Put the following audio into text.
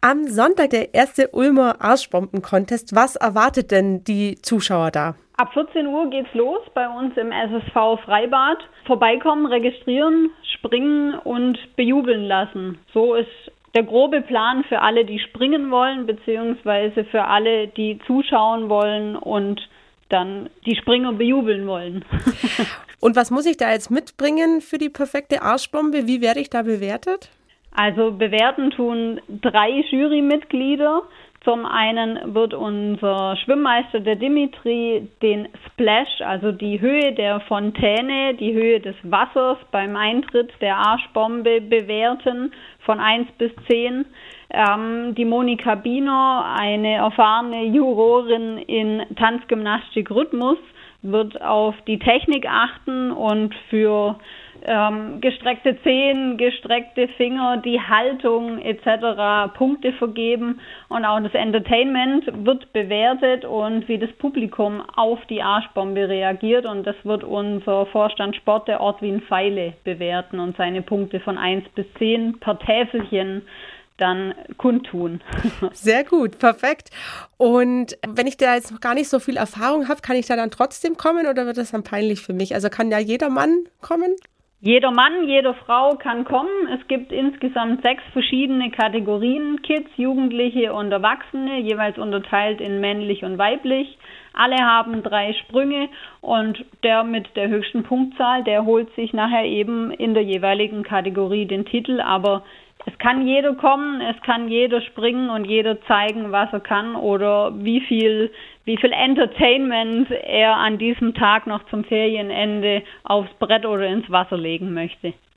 Am Sonntag der erste Ulmer Arschbomben-Contest. Was erwartet denn die Zuschauer da? Ab 14 Uhr geht's los bei uns im SSV Freibad. Vorbeikommen, registrieren, springen und bejubeln lassen. So ist der grobe Plan für alle, die springen wollen, beziehungsweise für alle, die zuschauen wollen und dann die Springer bejubeln wollen. Und was muss ich da jetzt mitbringen für die perfekte Arschbombe? Wie werde ich da bewertet? Also bewerten tun 3 Jurymitglieder. Zum einen wird unser Schwimmmeister, der Dimitri, den Splash, also die Höhe der Fontäne, die Höhe des Wassers beim Eintritt der Arschbombe bewerten von 1 bis 10. Die Monika Biener, eine erfahrene Jurorin in Tanzgymnastik-Rhythmus, wird auf die Technik achten und für gestreckte Zehen, gestreckte Finger, die Haltung etc. Punkte vergeben, und auch das Entertainment wird bewertet und wie das Publikum auf die Arschbombe reagiert, und das wird unser Vorstand Sport, der Ortwin Feile, bewerten und seine Punkte von 1 bis 10 per Täfelchen dann kundtun. Sehr gut, perfekt. Und wenn ich da jetzt noch gar nicht so viel Erfahrung habe, kann ich da dann trotzdem kommen oder wird das dann peinlich für mich? Also kann ja jeder Mann kommen? Jeder Mann, jede Frau kann kommen. Es gibt insgesamt 6 verschiedene Kategorien, Kids, Jugendliche und Erwachsene, jeweils unterteilt in männlich und weiblich. Alle haben 3 Sprünge und der mit der höchsten Punktzahl, der holt sich nachher eben in der jeweiligen Kategorie den Titel. Aber es kann jeder kommen, es kann jeder springen und jeder zeigen, was er kann oder wie viel Entertainment er an diesem Tag noch zum Ferienende aufs Brett oder ins Wasser legen möchte.